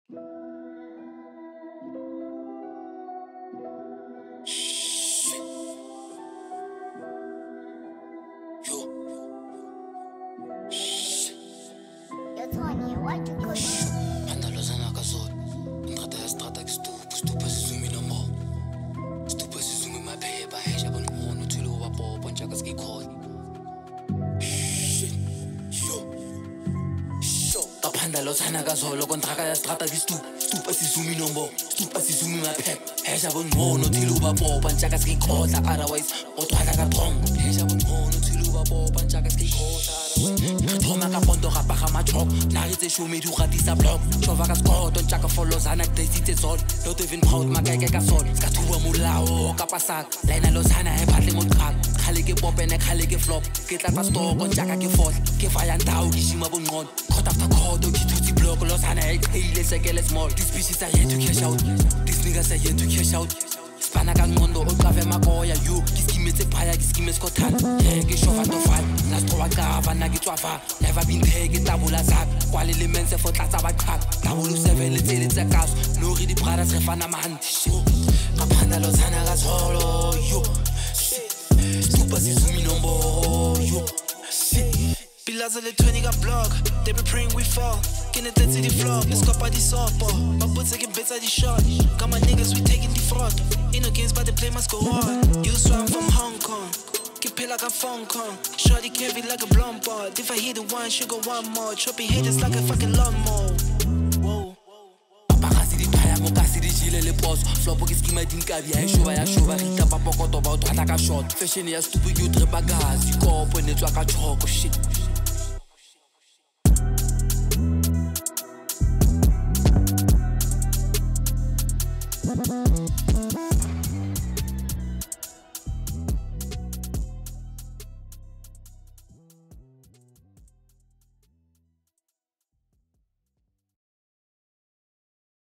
Tony, what you could Andalozana kazol, intrata ya strata stupa sizumi no more. Stupa sizumi maphepha, hesha bonqono thilo wapopo njaka skikhona. Andalozana kazol, kontraka ya strata stupa sizumi no more. Stupa sizumi maphepha, hesha bonqono thilo wapopo njaka skikhona. Otherwise, otwala ka thongo, hesha bonqono thilo wapopo njaka skikhona. Thoma ka pondo ga paga matshok na re tse shome di gatisa block shova ka skoto ntjaka folozana desitse zone not even proud makeke ka sona ska thuwa molao ka pasak lena lozana e batle mo qhaq khale ke popene khale ke flop ke tla tsa stoko ntjaka ke fall ke faya ndao ke shima bonqono khot after khot ke thuti block lozana e ile sekele small these species are here to cash out these niggas are here to cash out Spana ka ngondo o qave makoya you ke skimetse phaya ke skimetse kothana ke shova to fight last twa ka bana ke tswafa never been there ke tabula zak kwale le mense for tlatsa ba qhaq tabulu 7 le tsele tsa kaso no re di prada se fana manti ka phanda lo tsana ka solo yo stupa sizumi nombo yo Bilaza le 20 got block they be praying we fall Get it to the floor, let's go party softball. My boots taking bits at the shot. Got my niggas, we taking the fraud. In the games, but the play must go hard. You swam from Hong Kong. Get paid like a phone call. Shorty carry like a blunt ball. If I hit the one, she go one more. Choppy haters like a fucking lawnmower. Whoa. Papagasi di paya, mokasi di chile le boss. Flopo ki skima din kabi, ay shova ya shova. Rita papokoto ba utwata ka shot. Fashion ya stupid, you trip a gas. You go up when it's like a choco shit.